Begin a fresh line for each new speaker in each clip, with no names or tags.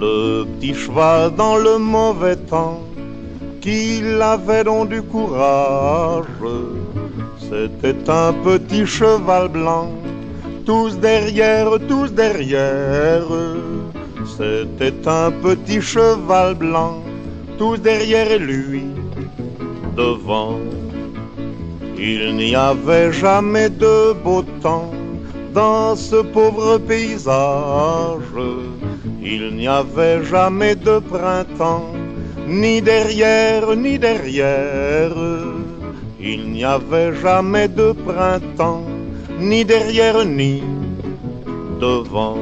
Le petit cheval dans le mauvais temps, qu'il avait donc du courage. C'était un petit cheval blanc, tous derrière, tous derrière. C'était un petit cheval blanc, tous derrière lui, devant. Il n'y avait jamais de beau temps dans ce pauvre paysage. Il n'y avait jamais de printemps, ni derrière, ni derrière. Il n'y avait jamais de printemps, ni derrière, ni devant.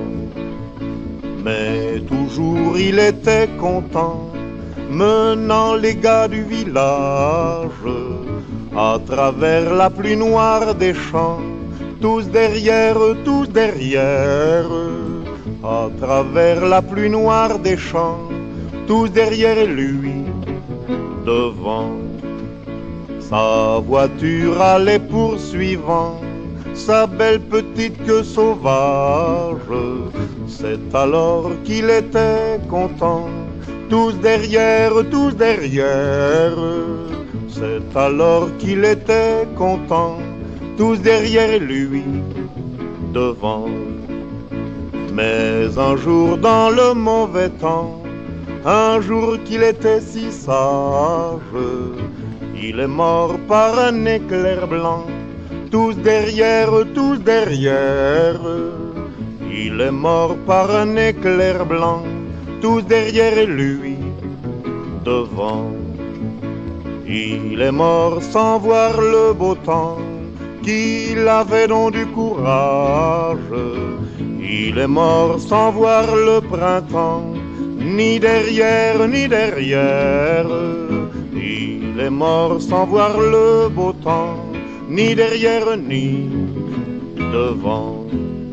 Mais toujours il était content, menant les gars du village à travers la pluie noire des champs, tous derrière, tous derrière. À travers la pluie noire des champs, tous derrière lui, devant. Sa voiture allait poursuivant sa belle petite queue sauvage. C'est alors qu'il était content, tous derrière, tous derrière. C'est alors qu'il était content, tous derrière lui, devant. Mais un jour dans le mauvais temps, un jour qu'il était si sage, il est mort par un éclair blanc, tous derrière, tous derrière. Il est mort par un éclair blanc, tous derrière lui, devant. Il est mort sans voir le beau temps, qu'il avait donc du courage. Il est mort sans voir le printemps, ni derrière, ni derrière. Il est mort sans voir le beau temps, ni derrière, ni devant.